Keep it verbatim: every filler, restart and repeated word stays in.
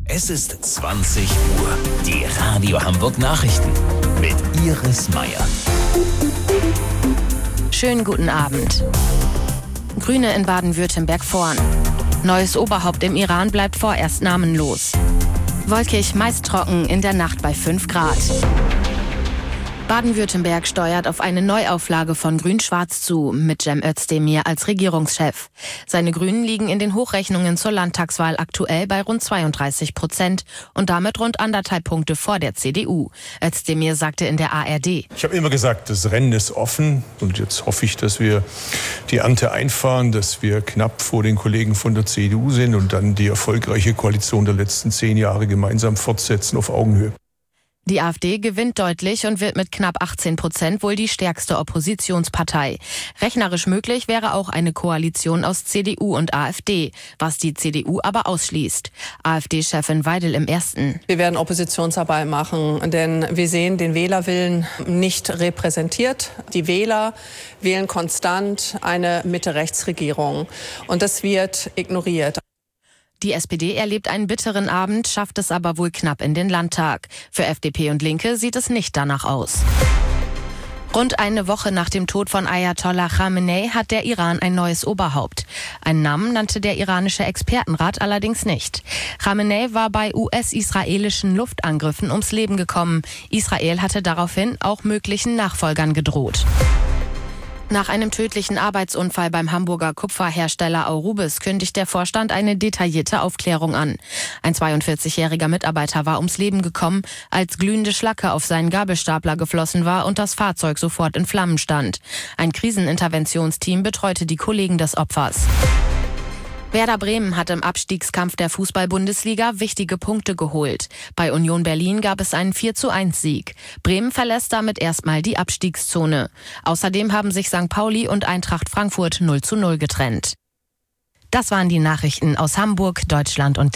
Es ist zwanzig Uhr. Die Radio Hamburg Nachrichten mit Iris Meier. Schönen guten Abend. Grüne in Baden-Württemberg vorn. Neues Oberhaupt im Iran bleibt vorerst namenlos. Wolkig, meist trocken, in der Nacht bei fünf Grad. Baden-Württemberg steuert auf eine Neuauflage von Grün-Schwarz zu, mit Cem Özdemir als Regierungschef. Seine Grünen liegen in den Hochrechnungen zur Landtagswahl aktuell bei rund zweiunddreißig Prozent und damit rund anderthalb Punkte vor der C D U. Özdemir sagte in der A R D: Ich habe immer gesagt, das Rennen ist offen und jetzt hoffe ich, dass wir die Ernte einfahren, dass wir knapp vor den Kollegen von der C D U sind und dann die erfolgreiche Koalition der letzten zehn Jahre gemeinsam fortsetzen auf Augenhöhe. Die AfD gewinnt deutlich und wird mit knapp achtzehn Prozent wohl die stärkste Oppositionspartei. Rechnerisch möglich wäre auch eine Koalition aus C D U und AfD, was die C D U aber ausschließt. AfD-Chefin Weidel im Ersten: Wir werden Oppositionsarbeit machen, denn wir sehen den Wählerwillen nicht repräsentiert. Die Wähler wählen konstant eine Mitte-Rechts-Regierung und das wird ignoriert. Die S P D erlebt einen bitteren Abend, schafft es aber wohl knapp in den Landtag. Für F D P und Linke sieht es nicht danach aus. Rund eine Woche nach dem Tod von Ayatollah Khamenei hat der Iran ein neues Oberhaupt. Einen Namen nannte der iranische Expertenrat allerdings nicht. Khamenei war bei U S-israelischen Luftangriffen ums Leben gekommen. Israel hatte daraufhin auch möglichen Nachfolgern gedroht. Nach einem tödlichen Arbeitsunfall beim Hamburger Kupferhersteller Aurubis kündigt der Vorstand eine detaillierte Aufklärung an. Ein zweiundvierzigjähriger Mitarbeiter war ums Leben gekommen, als glühende Schlacke auf seinen Gabelstapler geflossen war und das Fahrzeug sofort in Flammen stand. Ein Kriseninterventionsteam betreute die Kollegen des Opfers. Werder Bremen hat im Abstiegskampf der Fußball-Bundesliga wichtige Punkte geholt. Bei Union Berlin gab es einen vier zu eins Sieg. Bremen verlässt damit erstmal die Abstiegszone. Außerdem haben sich Sankt Pauli und Eintracht Frankfurt null zu null getrennt. Das waren die Nachrichten aus Hamburg, Deutschland und